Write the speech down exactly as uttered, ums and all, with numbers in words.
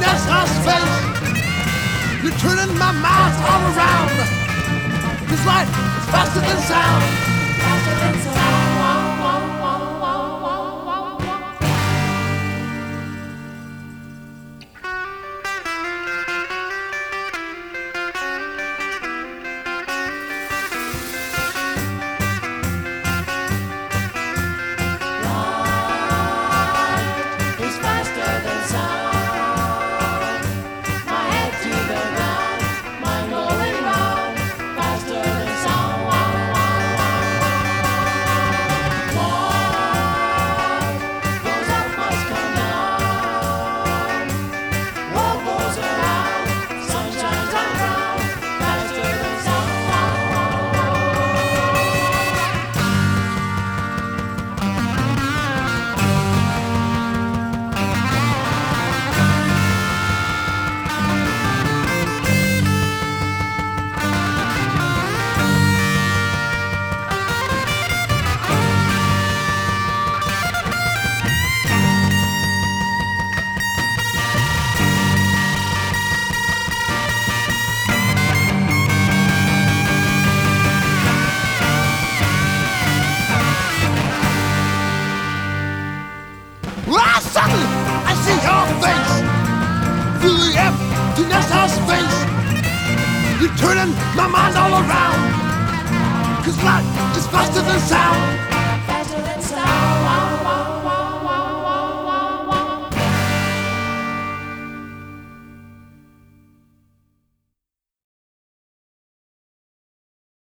NASA's space. You're turning my mind all around. This light is faster than sound. Faster than sound. Ah, suddenly, I see your face through the emptiness of space. You're turning my mind all around, 'cause light is faster than sound.